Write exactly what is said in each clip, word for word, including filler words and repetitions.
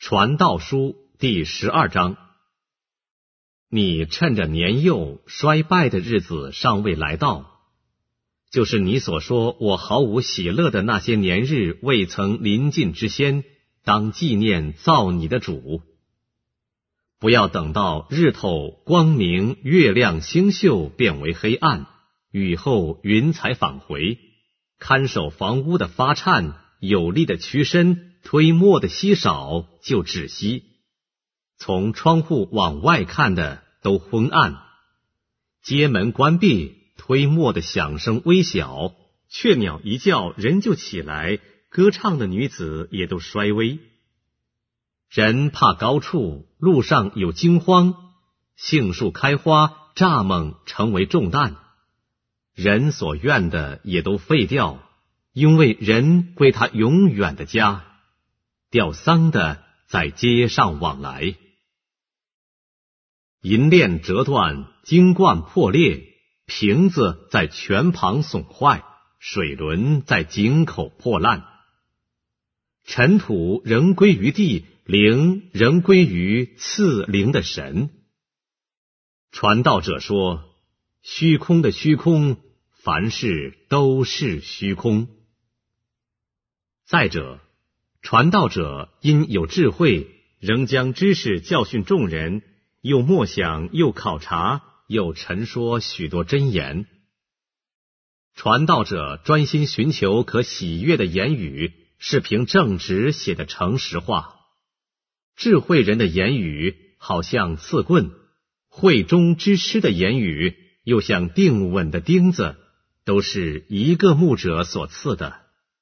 传道书第十二章。你趁着年幼衰败的日子尚未来到，就是你所说我毫无喜乐的那些年日未曾临近之先，当纪念造你的主。不要等到日头光明，月亮星宿变为黑暗，雨后云彩返回，看守房屋的发颤，有力的屈伸，推磨的稀少，就止息。从窗户往外看的都昏暗，街门关闭，推磨的响声微小，雀鸟一叫人就起来，歌唱的女子也都衰微。人怕高处，路上有惊慌，杏树开花，蚱蜢成为重担。人所愿的也都废掉，因为人归他永远的家。吊丧的在街上往来。银链折断，金冠破裂，瓶子在泉旁损坏，水轮在井口破烂。尘土仍归于地，灵仍归于赐灵的神。传道者说，虚空的虚空，凡事都是虚空。再者，传道者因有智慧，仍将知识教训众人，又默想，又考察，又陈说许多真言。传道者专心寻求可喜悦的言语，是凭正直写的诚实话。智慧人的言语好像刺棍，慧中之师的言语又像定稳的钉子，都是一个牧者所赐的。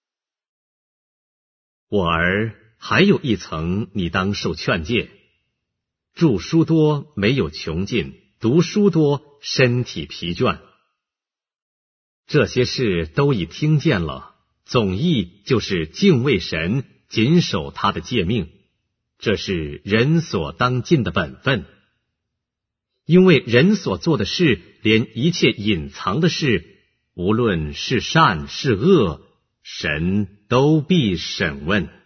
我儿，还有一层你当受劝诫。著书多没有穷尽，读书多身体疲倦。这些事都已听见了，总意就是敬畏神，谨守他的诫命，这是人所当尽的本分。因为人所做的事，连一切隐藏的事，无论是善是恶，神都必审问。